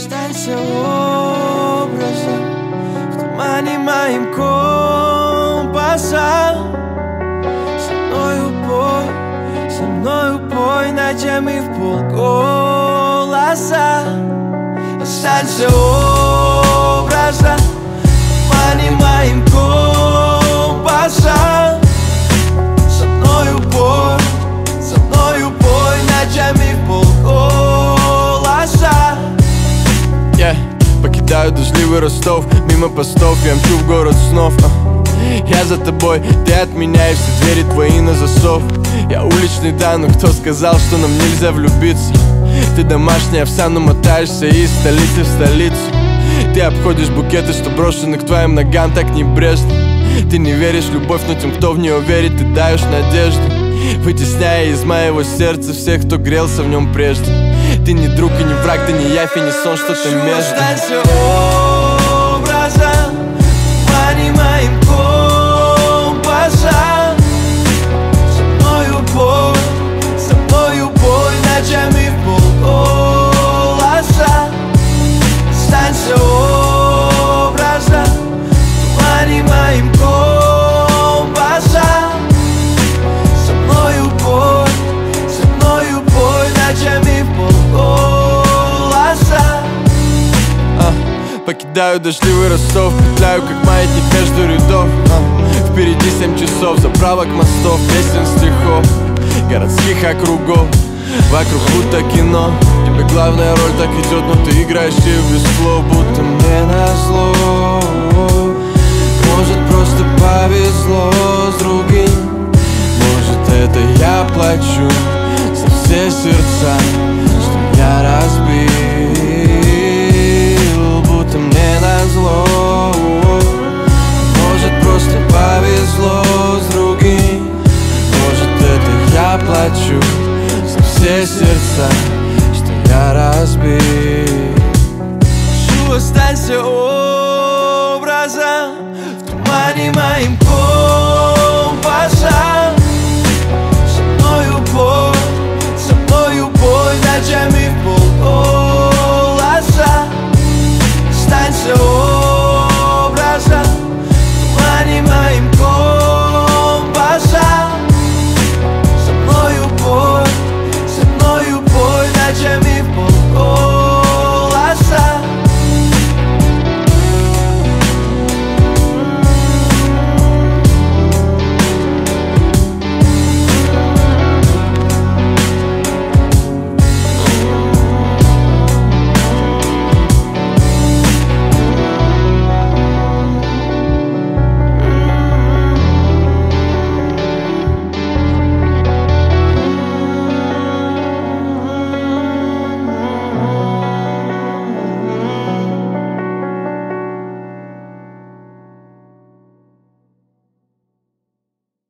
Останься образом в тумане моим компаса. Со мною пой ночами в полголоса. Останься образом в тумане моим компаса. Со мною пой ночами в полголоса. Покидаю дождливый Ростов, мимо постов я мчу в город снов. Я за тобой, ты от меня, и все двери твои на засов. Я уличный, да, но кто сказал, что нам нельзя влюбиться? Ты домашняя овса, но мотаешься из столицы в столицу. Ты обходишь букеты, что брошены к твоим ногам так небрежно. Ты не веришь в любовь, но тем, кто в нее верит, ты даешь надежду, вытесняя из моего сердца всех, кто грелся в нем прежде. Ты не друг и не враг, ты не явь и не сон, что-то между. Останься образом в тумане моим компаса. Со мною пой ночами в полголоса. Останься образом в тумане моим компаса. Со мною пой ночами в полголоса. Покидаю дождливый Ростов, петляю как маятник между рядов. Впереди 7 часов, заправок мостов, песен, стихов, городских округов. Вокруг будто кино, тебе главная роль так идет, но ты играешь ее без слов, будто мне назло. Может, просто повезло с другим, может, это я плачу за все сердца, что я разбил, будто мне назло. Может, просто повезло с другим, может, это я плачу за все сердца, что я разбил. Останься образом в тумане моим